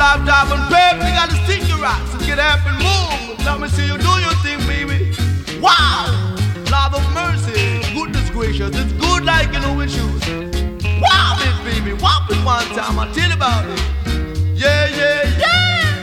Drive, drive and pray, you gotta stick your rocks and get up and move. Let me see you do your thing, baby. Wow! Lord of mercy, goodness gracious, it's good like you know with shoes. Wow, it, baby, whop it one time, I'll tell you about it.